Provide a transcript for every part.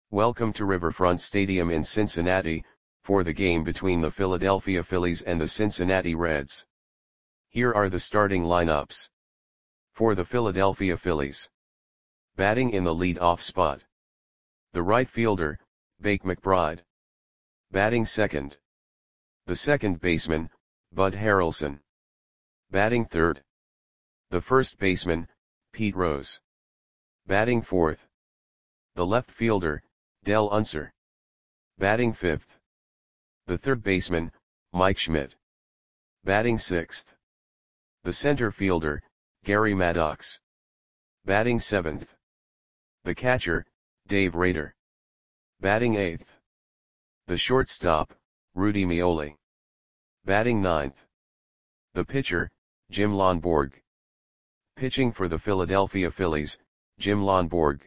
Welcome to Riverfront Stadium in Cincinnati, for the game between the Philadelphia Phillies and the Cincinnati Reds. Here are the starting lineups. For the Philadelphia Phillies. Batting in the lead-off spot. The right fielder, Bake McBride. Batting second. The second baseman, Bud Harrelson. Batting third. The first baseman, Pete Rose. Batting fourth. The left fielder, Dell Unser. Batting fifth. The third baseman, Mike Schmidt. Batting sixth. The center fielder, Gary Maddox. Batting seventh. The catcher, Dave Rader. Batting eighth. The shortstop, Rudy Meoli. Batting ninth. The pitcher, Jim Lonborg. Pitching for the Philadelphia Phillies, Jim Lonborg.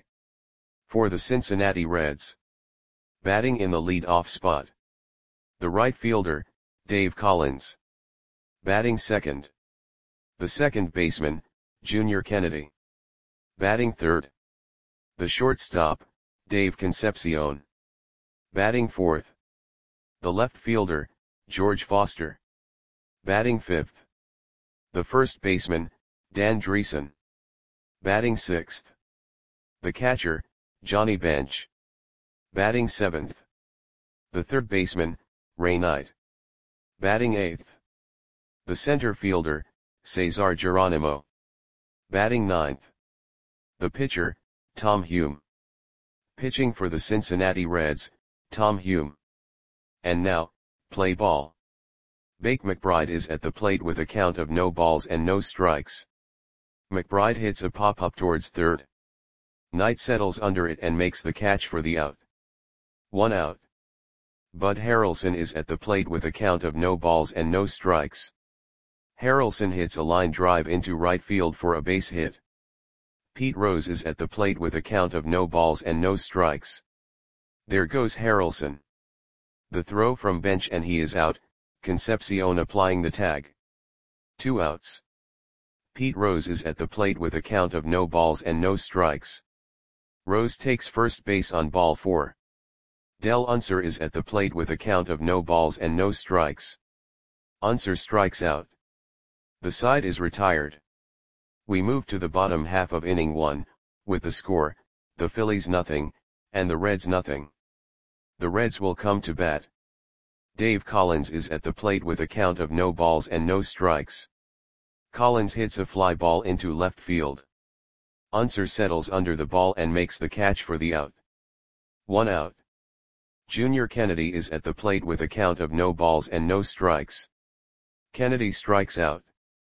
For the Cincinnati Reds. Batting in the lead-off spot. The right fielder, Dave Collins. Batting second. The second baseman, Junior Kennedy. Batting third. The shortstop, Dave Concepcion. Batting fourth. The left fielder, George Foster. Batting fifth. The first baseman, Dan Dreesen. Batting sixth. The catcher, Johnny Bench. Batting seventh. The third baseman, Ray Knight. Batting eighth. The center fielder, Cesar Geronimo. Batting ninth. The pitcher, Tom Hume. Pitching for the Cincinnati Reds, Tom Hume. And now, play ball. Bake McBride is at the plate with a count of no balls and no strikes. McBride hits a pop-up towards third. Knight settles under it and makes the catch for the out. 1 out. Bud Harrelson is at the plate with a count of no balls and no strikes. Harrelson hits a line drive into right field for a base hit. Pete Rose is at the plate with a count of no balls and no strikes. There goes Harrelson. The throw from Bench and he is out, Concepcion applying the tag. 2 outs. Pete Rose is at the plate with a count of no balls and no strikes. Rose takes first base on ball 4. Dell Unser is at the plate with a count of no balls and no strikes. Unser strikes out. The side is retired. We move to the bottom half of inning 1, with the score, the Phillies nothing, and the Reds nothing. The Reds will come to bat. Dave Collins is at the plate with a count of no balls and no strikes. Collins hits a fly ball into left field. Unser settles under the ball and makes the catch for the out. 1 out. Junior Kennedy is at the plate with a count of no balls and no strikes. Kennedy strikes out.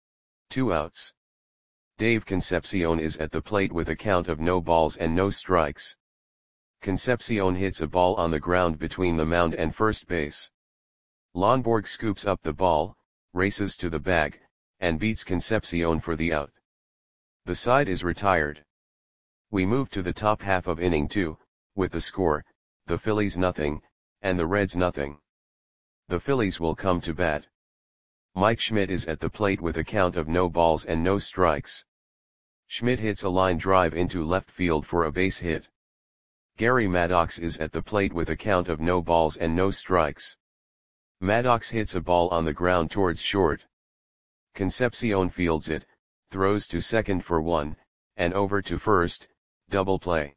2 outs. Dave Concepcion is at the plate with a count of no balls and no strikes. Concepcion hits a ball on the ground between the mound and first base. Lonborg scoops up the ball, races to the bag, and beats Concepcion for the out. The side is retired. We move to the top half of inning 2, with the score, the Phillies nothing, and the Reds nothing. The Phillies will come to bat. Mike Schmidt is at the plate with a count of no balls and no strikes. Schmidt hits a line drive into left field for a base hit. Gary Maddox is at the plate with a count of no balls and no strikes. Maddox hits a ball on the ground towards short. Concepcion fields it, throws to second for 1, and over to first, double play.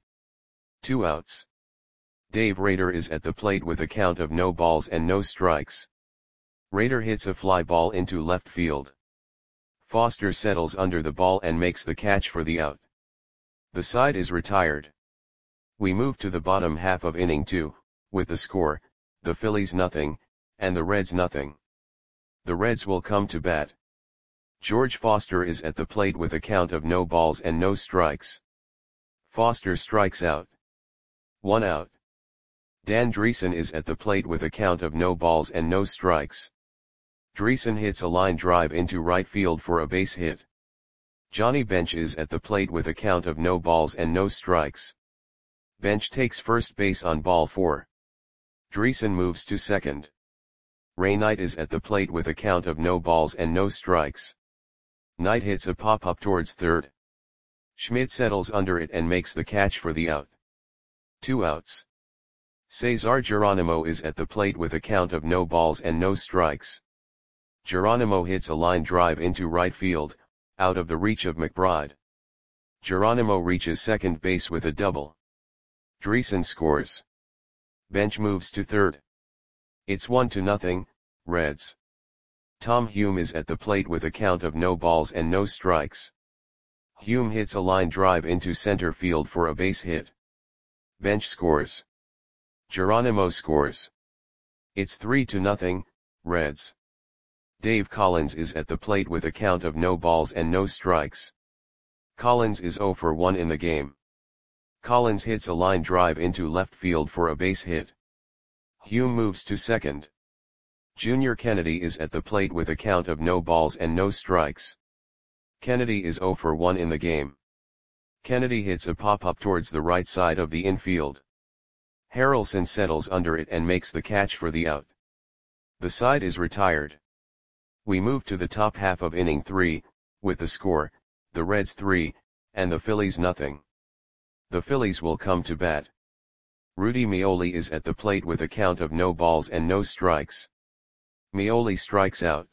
2 outs. Dave Rader is at the plate with a count of no balls and no strikes. Rader hits a fly ball into left field. Foster settles under the ball and makes the catch for the out. The side is retired. We move to the bottom half of inning 2, with the score, the Phillies nothing, and the Reds nothing. The Reds will come to bat. George Foster is at the plate with a count of no balls and no strikes. Foster strikes out. 1 out. Dan Dreesen is at the plate with a count of no balls and no strikes. Dreesen hits a line drive into right field for a base hit. Johnny Bench is at the plate with a count of no balls and no strikes. Bench takes first base on ball 4. Dreesen moves to second. Ray Knight is at the plate with a count of no balls and no strikes. Knight hits a pop-up towards third. Schmidt settles under it and makes the catch for the out. 2 outs. Cesar Geronimo is at the plate with a count of no balls and no strikes. Geronimo hits a line drive into right field, out of the reach of McBride. Geronimo reaches second base with a double. Dreesen scores. Bench moves to third. It's 1-0, Reds. Tom Hume is at the plate with a count of no balls and no strikes. Hume hits a line drive into center field for a base hit. Bench scores. Geronimo scores. It's 3-0, Reds. Dave Collins is at the plate with a count of no balls and no strikes. Collins is 0 for 1 in the game. Collins hits a line drive into left field for a base hit. Hume moves to second. Junior Kennedy is at the plate with a count of no balls and no strikes. Kennedy is 0 for 1 in the game. Kennedy hits a pop-up towards the right side of the infield. Harrelson settles under it and makes the catch for the out. The side is retired. We move to the top half of inning 3, with the score, the Reds 3, and the Phillies nothing. The Phillies will come to bat. Rudy Meoli is at the plate with a count of no balls and no strikes. Meoli strikes out.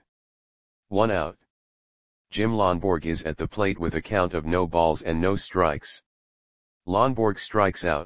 1 out. Jim Lonborg is at the plate with a count of no balls and no strikes. Lonborg strikes out.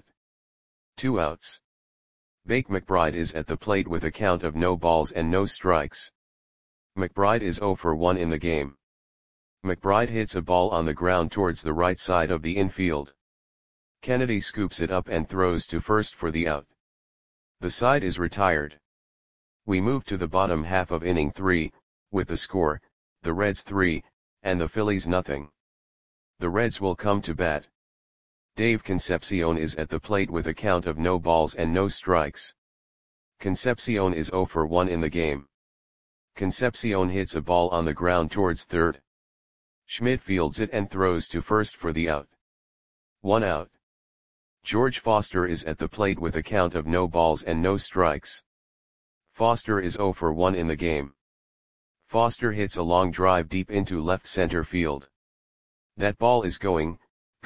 2 outs. Bake McBride is at the plate with a count of no balls and no strikes. McBride is 0 for 1 in the game. McBride hits a ball on the ground towards the right side of the infield. Kennedy scoops it up and throws to first for the out. The side is retired. We move to the bottom half of inning 3, with the score, the Reds 3, and the Phillies nothing. The Reds will come to bat. Dave Concepcion is at the plate with a count of no balls and no strikes. Concepcion is 0 for 1 in the game. Concepcion hits a ball on the ground towards third. Schmidt fields it and throws to first for the out. 1 out. George Foster is at the plate with a count of no balls and no strikes. Foster is 0 for 1 in the game. Foster hits a long drive deep into left center field. That ball is going,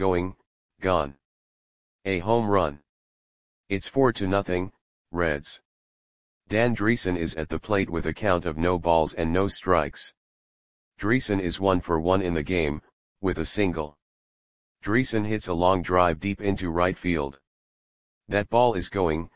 gone. A home run. It's 4-0, Reds. Dan Dreesen is at the plate with a count of no balls and no strikes. Dreesen is 1 for 1 in the game, with a single. Dreesen hits a long drive deep into right field. That ball is going,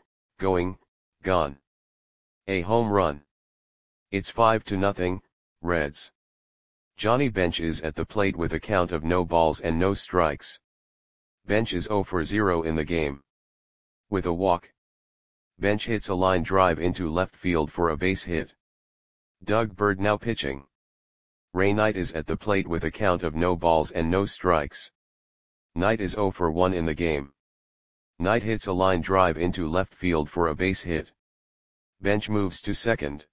gone. A home run. It's 5-0, Reds. Johnny Bench is at the plate with a count of no balls and no strikes. Bench is 0 for 0 in the game. With a walk. Bench hits a line drive into left field for a base hit. Doug Bird now pitching. Ray Knight is at the plate with a count of no balls and no strikes. Knight is 0 for 1 in the game. Knight hits a line drive into left field for a base hit. Bench moves to second.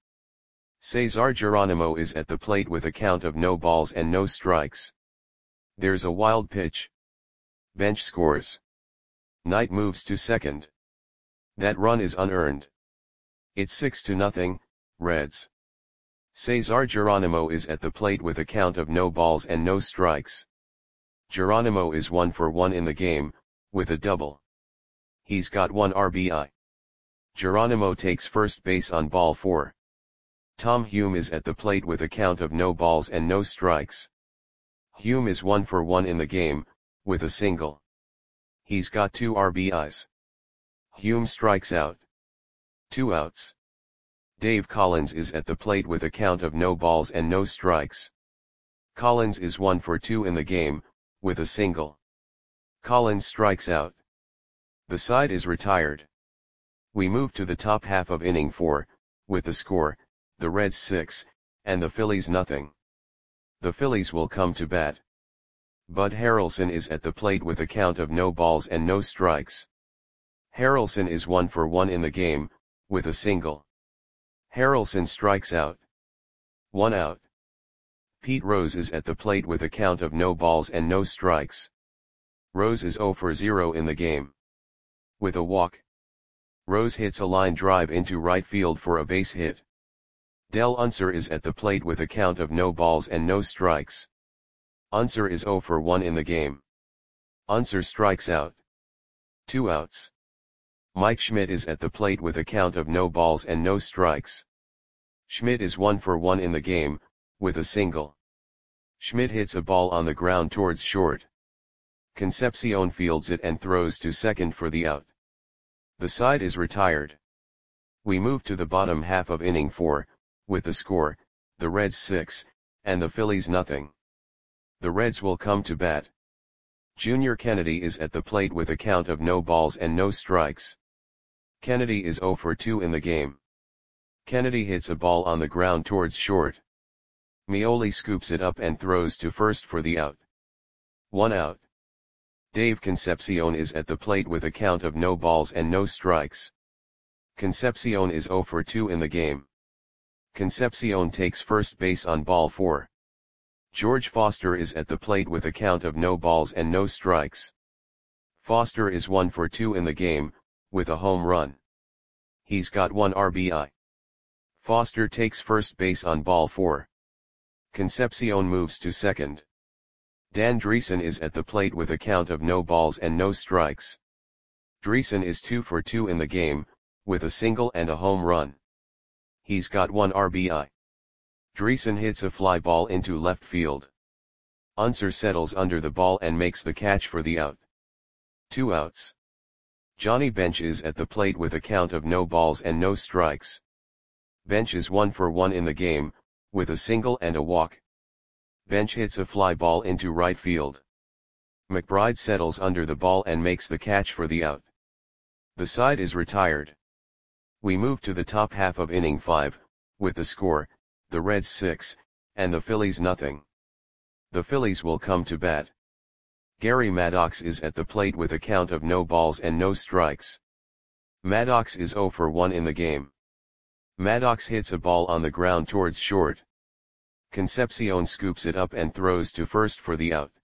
Cesar Geronimo is at the plate with a count of no balls and no strikes. There's a wild pitch. Bench scores. Knight moves to second. That run is unearned. It's 6-0, Reds. Cesar Geronimo is at the plate with a count of no balls and no strikes. Geronimo is 1 for 1 in the game, with a double. He's got 1 RBI. Geronimo takes first base on ball 4. Tom Hume is at the plate with a count of no balls and no strikes. Hume is 1 for 1 in the game, with a single. He's got 2 RBIs. Hume strikes out. 2 outs. Dave Collins is at the plate with a count of no balls and no strikes. Collins is 1 for 2 in the game, with a single. Collins strikes out. The side is retired. We move to the top half of inning 4, with the score, the Reds 6, and the Phillies nothing. The Phillies will come to bat. Bud Harrelson is at the plate with a count of no balls and no strikes. Harrelson is 1 for 1 in the game, with a single. Harrelson strikes out. 1 out. Pete Rose is at the plate with a count of no balls and no strikes. Rose is 0 for 0 in the game. With a walk. Rose hits a line drive into right field for a base hit. Del Unser is at the plate with a count of no balls and no strikes. Unser is 0 for 1 in the game. Unser strikes out. 2 outs. Mike Schmidt is at the plate with a count of no balls and no strikes. Schmidt is 1 for 1 in the game, with a single. Schmidt hits a ball on the ground towards short. Concepcion fields it and throws to second for the out. The side is retired. We move to the bottom half of inning 4, with the score, the Reds 6, and the Phillies nothing. The Reds will come to bat. Junior Kennedy is at the plate with a count of no balls and no strikes. Kennedy is 0 for 2 in the game. Kennedy hits a ball on the ground towards short. Meoli scoops it up and throws to first for the out. 1 out. Dave Concepcion is at the plate with a count of no balls and no strikes. Concepcion is 0 for 2 in the game. Concepcion takes first base on ball 4. George Foster is at the plate with a count of no balls and no strikes. Foster is 1 for 2 in the game, with a home run. He's got 1 RBI. Foster takes first base on ball 4. Concepcion moves to second. Dan Dreesen is at the plate with a count of no balls and no strikes. Dreesen is 2 for 2 in the game, with a single and a home run. He's got 1 RBI. Dreesen hits a fly ball into left field. Unser settles under the ball and makes the catch for the out. 2 outs. Johnny Bench is at the plate with a count of no balls and no strikes. Bench is 1 for 1 in the game, with a single and a walk. Bench hits a fly ball into right field. McBride settles under the ball and makes the catch for the out. The side is retired. We move to the top half of inning 5, with the score, the Reds 6, and the Phillies nothing. The Phillies will come to bat. Gary Maddox is at the plate with a count of no balls and no strikes. Maddox is 0 for 1 in the game. Maddox hits a ball on the ground towards short. Concepcion scoops it up and throws to first for the out.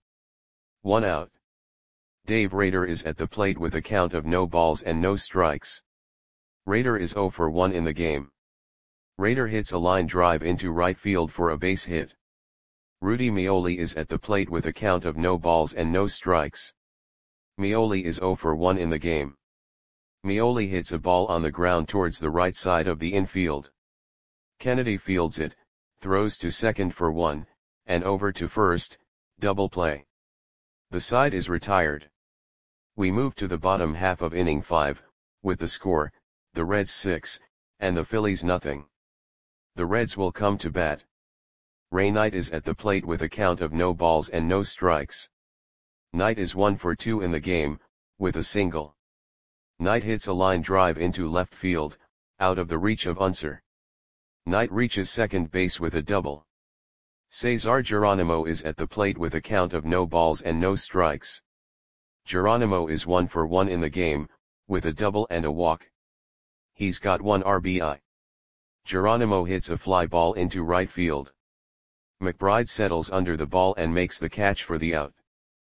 1 out. Dave Rader is at the plate with a count of no balls and no strikes. Rader is 0 for 1 in the game. Rader hits a line drive into right field for a base hit. Rudy Meoli is at the plate with a count of no balls and no strikes. Meoli is 0 for 1 in the game. Meoli hits a ball on the ground towards the right side of the infield. Kennedy fields it, throws to second for 1, and over to first, double play. The side is retired. We move to the bottom half of inning 5, with the score, the Reds 6, and the Phillies nothing. The Reds will come to bat. Ray Knight is at the plate with a count of no balls and no strikes. Knight is 1 for 2 in the game, with a single. Knight hits a line drive into left field, out of the reach of Unser. Knight reaches second base with a double. Cesar Geronimo is at the plate with a count of no balls and no strikes. Geronimo is 1 for 1 in the game, with a double and a walk. He's got 1 RBI. Geronimo hits a fly ball into right field. McBride settles under the ball and makes the catch for the out.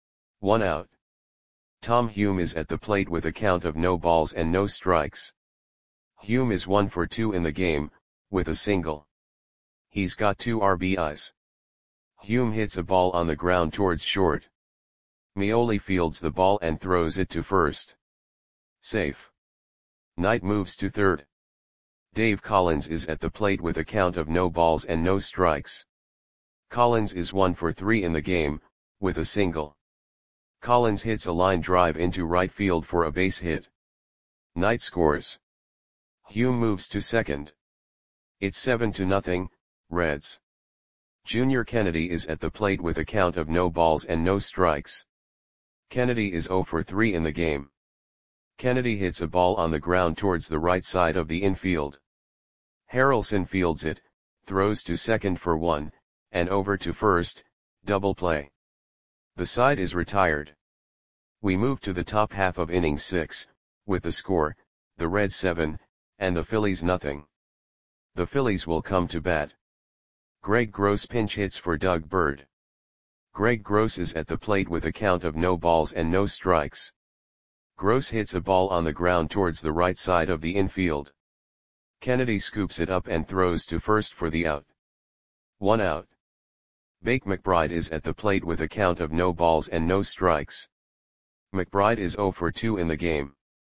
1 out. Tom Hume is at the plate with a count of no balls and no strikes. Hume is 1 for 2 in the game, with a single. He's got 2 RBIs. Hume hits a ball on the ground towards short. Meoli fields the ball and throws it to first. Safe. Knight moves to third. Dave Collins is at the plate with a count of no balls and no strikes. Collins is 1 for 3 in the game, with a single. Collins hits a line drive into right field for a base hit. Knight scores. Hume moves to second. It's 7-0, Reds. Junior Kennedy is at the plate with a count of no balls and no strikes. Kennedy is 0 for 3 in the game. Kennedy hits a ball on the ground towards the right side of the infield. Harrelson fields it, throws to second for 1, and over to first, double play. The side is retired. We move to the top half of inning 6, with the score, the Reds 7, and the Phillies nothing. The Phillies will come to bat. Greg Gross pinch hits for Doug Bird. Greg Gross is at the plate with a count of no balls and no strikes. Gross hits a ball on the ground towards the right side of the infield. Kennedy scoops it up and throws to first for the out. 1 out. Bake McBride is at the plate with a count of no balls and no strikes. McBride is 0 for 2 in the game.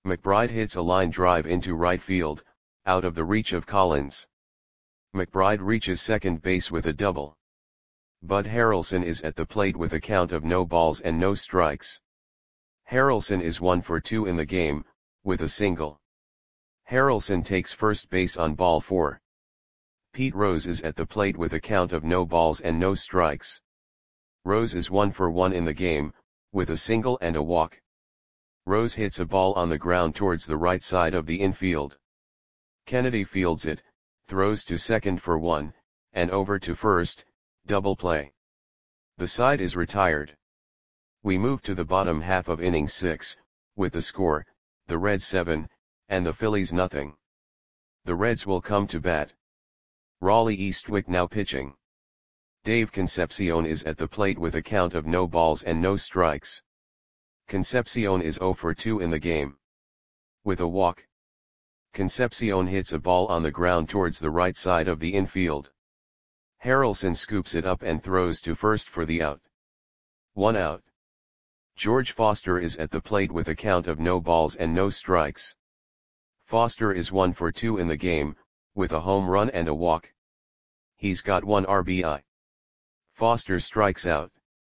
McBride hits a line drive into right field, out of the reach of Collins. McBride reaches second base with a double. Bud Harrelson is at the plate with a count of no balls and no strikes. Harrelson is 1 for 2 in the game, with a single. Harrelson takes first base on ball 4. Pete Rose is at the plate with a count of no balls and no strikes. Rose is 1 for 1 in the game, with a single and a walk. Rose hits a ball on the ground towards the right side of the infield. Kennedy fields it, throws to second for 1, and over to first, double play. The side is retired. We move to the bottom half of inning 6, with the score, the Reds 7, and the Phillies nothing. The Reds will come to bat. Raleigh Eastwick now pitching. Dave Concepcion is at the plate with a count of no balls and no strikes. Concepcion is 0 for 2 in the game. With a walk. Concepcion hits a ball on the ground towards the right side of the infield. Harrelson scoops it up and throws to first for the out. 1 out. George Foster is at the plate with a count of no balls and no strikes. Foster is 1 for 2 in the game, with a home run and a walk. He's got 1 RBI. Foster strikes out.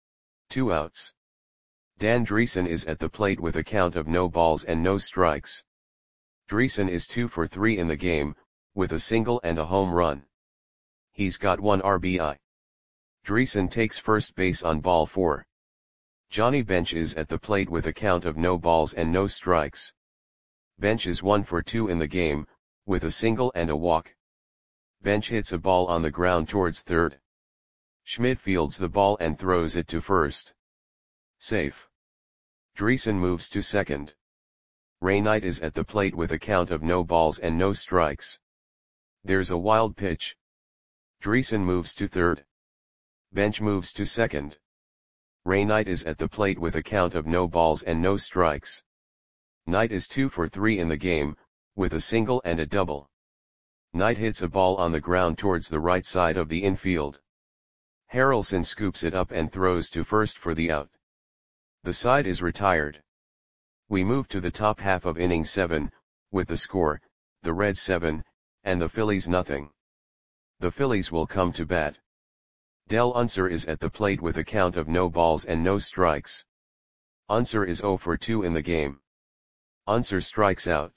2 outs. Dan Dreesen is at the plate with a count of no balls and no strikes. Dreesen is 2 for 3 in the game, with a single and a home run. He's got 1 RBI. Dreesen takes first base on ball 4. Johnny Bench is at the plate with a count of no balls and no strikes. Bench is 1 for 2 in the game, with a single and a walk. Bench hits a ball on the ground towards third. Schmidt fields the ball and throws it to first. Safe. Dreesen moves to second. Ray Knight is at the plate with a count of no balls and no strikes. There's a wild pitch. Dreesen moves to third. Bench moves to second. Ray Knight is at the plate with a count of no balls and no strikes. Knight is 2 for 3 in the game, with a single and a double. Knight hits a ball on the ground towards the right side of the infield. Harrelson scoops it up and throws to first for the out. The side is retired. We move to the top half of inning 7, with the score, the Reds 7, and the Phillies nothing. The Phillies will come to bat. Del Unser is at the plate with a count of no balls and no strikes. Unser is 0 for 2 in the game. Unser strikes out.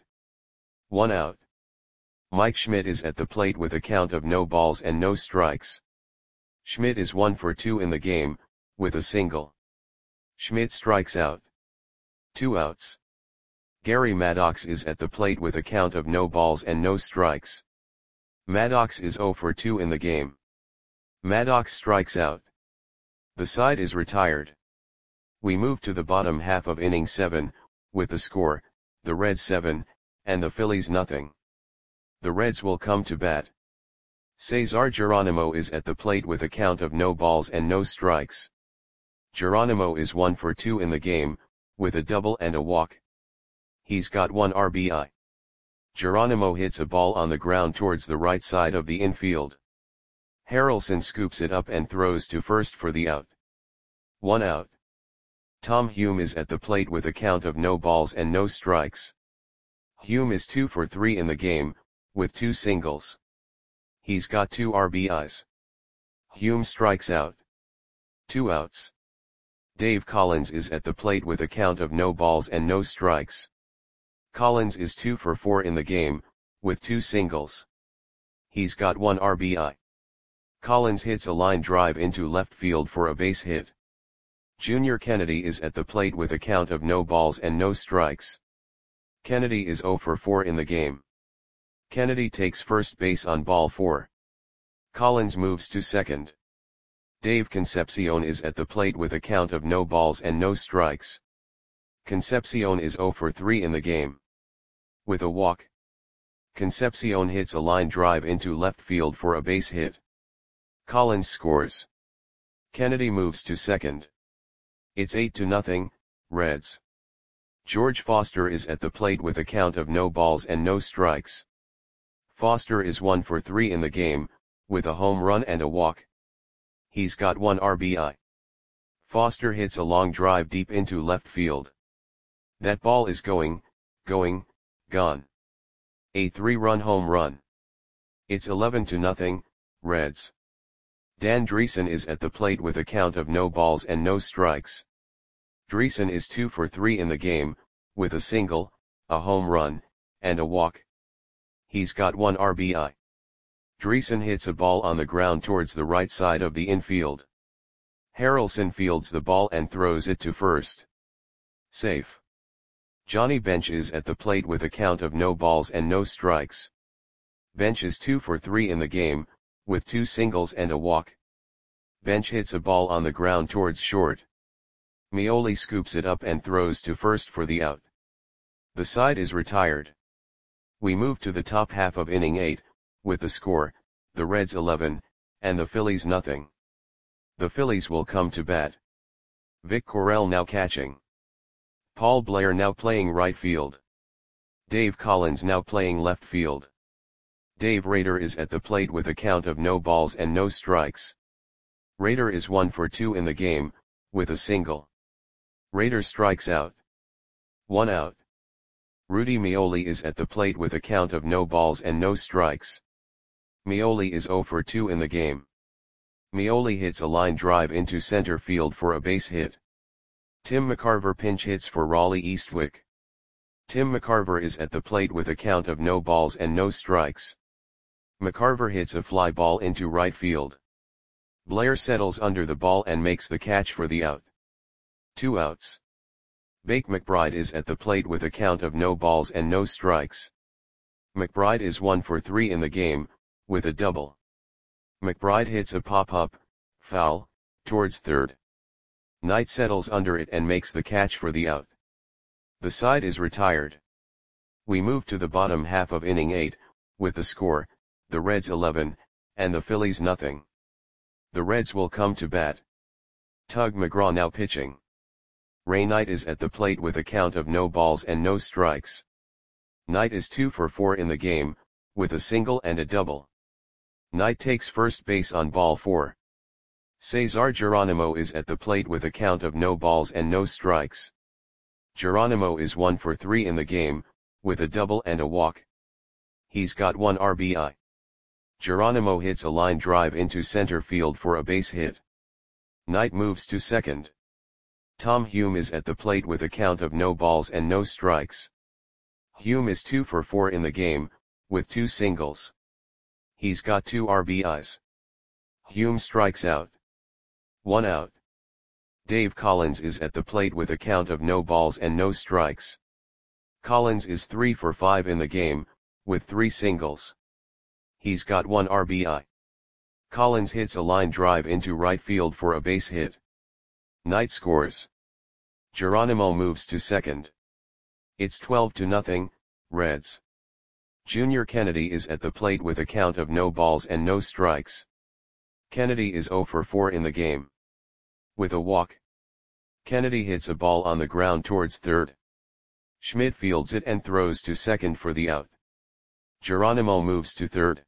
1 out. Mike Schmidt is at the plate with a count of no balls and no strikes. Schmidt is 1 for 2 in the game, with a single. Schmidt strikes out. 2 outs. Gary Maddox is at the plate with a count of no balls and no strikes. Maddox is 0 for 2 in the game. Maddox strikes out. The side is retired. We move to the bottom half of inning 7, with the score, the Reds 7, and the Phillies nothing. The Reds will come to bat. Cesar Geronimo is at the plate with a count of no balls and no strikes. Geronimo is 1 for 2 in the game, with a double and a walk. He's got 1 RBI. Geronimo hits a ball on the ground towards the right side of the infield. Harrelson scoops it up and throws to first for the out. 1 out. Tom Hume is at the plate with a count of no balls and no strikes. Hume is 2 for 3 in the game, with 2 singles. He's got 2 RBIs. Hume strikes out. 2 outs. Dave Collins is at the plate with a count of no balls and no strikes. Collins is 2 for 4 in the game, with 2 singles. He's got 1 RBI. Collins hits a line drive into left field for a base hit. Junior Kennedy is at the plate with a count of no balls and no strikes. Kennedy is 0 for 4 in the game. Kennedy takes first base on ball 4. Collins moves to second. Dave Concepcion is at the plate with a count of no balls and no strikes. Concepcion is 0 for 3 in the game. With a walk. Concepcion hits a line drive into left field for a base hit. Collins scores. Kennedy moves to second. It's 8-0, Reds. George Foster is at the plate with a count of no balls and no strikes. Foster is 1 for 3 in the game, with a home run and a walk. He's got 1 RBI. Foster hits a long drive deep into left field. That ball is going, going, gone. A 3-run home run. It's 11-0, Reds. Dan Driessen is at the plate with a count of no balls and no strikes. Driessen is 2 for 3 in the game, with a single, a home run, and a walk. He's got 1 RBI. Driessen hits a ball on the ground towards the right side of the infield. Harrelson fields the ball and throws it to first. Safe. Johnny Bench is at the plate with a count of no balls and no strikes. Bench is 2 for 3 in the game, with 2 singles and a walk. Bench hits a ball on the ground towards short. Meoli scoops it up and throws to first for the out. The side is retired. We move to the top half of inning 8, with the score, the Reds 11, and the Phillies nothing. The Phillies will come to bat. Vic Correll now catching. Paul Blair now playing right field. Dave Collins now playing left field. Dave Rader is at the plate with a count of no balls and no strikes. Rader is 1 for 2 in the game, with a single. Rader strikes out. 1 out. Rudy Meoli is at the plate with a count of no balls and no strikes. Meoli is 0 for 2 in the game. Meoli hits a line drive into center field for a base hit. Tim McCarver pinch hits for Raleigh Eastwick. Tim McCarver is at the plate with a count of no balls and no strikes. McCarver hits a fly ball into right field. Blair settles under the ball and makes the catch for the out. 2 outs. Bake McBride is at the plate with a count of no balls and no strikes. McBride is 1 for 3 in the game, with a double. McBride hits a pop-up, foul, towards third. Knight settles under it and makes the catch for the out. The side is retired. We move to the bottom half of inning 8, with the score, the Reds 11, and the Phillies nothing. The Reds will come to bat. Tug McGraw now pitching. Ray Knight is at the plate with a count of no balls and no strikes. Knight is 2 for 4 in the game, with a single and a double. Knight takes first base on ball 4. Cesar Geronimo is at the plate with a count of no balls and no strikes. Geronimo is 1 for 3 in the game, with a double and a walk. He's got 1 RBI. Geronimo hits a line drive into center field for a base hit. Knight moves to second. Tom Hume is at the plate with a count of no balls and no strikes. Hume is 2 for 4 in the game, with 2 singles. He's got 2 RBIs. Hume strikes out. 1 out. Dave Collins is at the plate with a count of no balls and no strikes. Collins is 3 for 5 in the game, with 3 singles. He's got 1 RBI. Collins hits a line drive into right field for a base hit. Knight scores. Geronimo moves to second. It's 12-0, Reds. Junior Kennedy is at the plate with a count of no balls and no strikes. Kennedy is 0 for 4 in the game. With a walk. Kennedy hits a ball on the ground towards third. Schmidt fields it and throws to second for the out. Geronimo moves to third.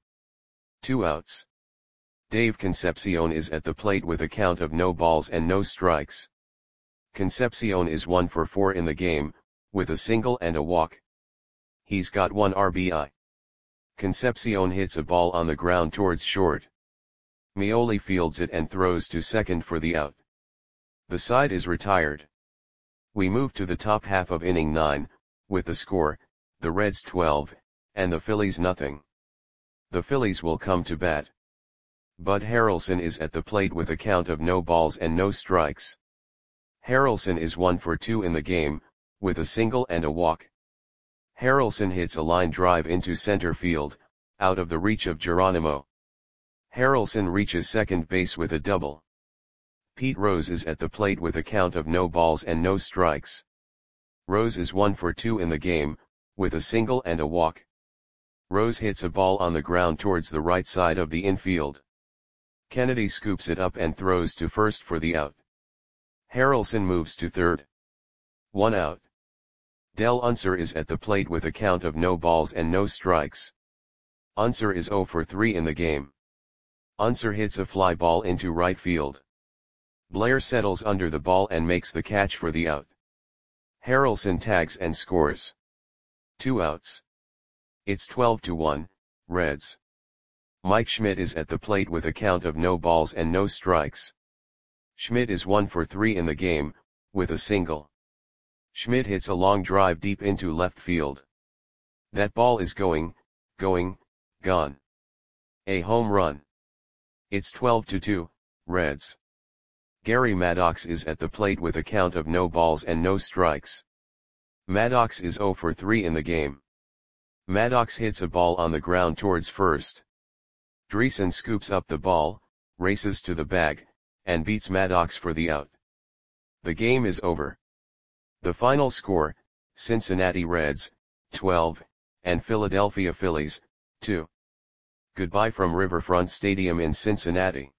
2 outs. Dave Concepcion is at the plate with a count of no balls and no strikes. Concepcion is 1 for 4 in the game, with a single and a walk. He's got 1 RBI. Concepcion hits a ball on the ground towards short. Meoli fields it and throws to second for the out. The side is retired. We move to the top half of inning 9, with the score, the Reds 12, and the Phillies nothing. The Phillies will come to bat. Bud Harrelson is at the plate with a count of no balls and no strikes. Harrelson is 1 for 2 in the game, with a single and a walk. Harrelson hits a line drive into center field, out of the reach of Geronimo. Harrelson reaches second base with a double. Pete Rose is at the plate with a count of no balls and no strikes. Rose is 1 for 2 in the game, with a single and a walk. Rose hits a ball on the ground towards the right side of the infield. Kennedy scoops it up and throws to first for the out. Harrelson moves to third. 1 out. Del Unser is at the plate with a count of no balls and no strikes. Unser is 0 for 3 in the game. Unser hits a fly ball into right field. Blair settles under the ball and makes the catch for the out. Harrelson tags and scores. 2 outs. It's 12-1, Reds. Mike Schmidt is at the plate with a count of no balls and no strikes. Schmidt is 1 for 3 in the game, with a single. Schmidt hits a long drive deep into left field. That ball is going, gone. A home run. It's 12-2, Reds. Gary Maddox is at the plate with a count of no balls and no strikes. Maddox is 0 for 3 in the game. Maddox hits a ball on the ground towards first. Dreesen scoops up the ball, races to the bag, and beats Maddox for the out. The game is over. The final score, Cincinnati Reds, 12, and Philadelphia Phillies, 2. Goodbye from Riverfront Stadium in Cincinnati.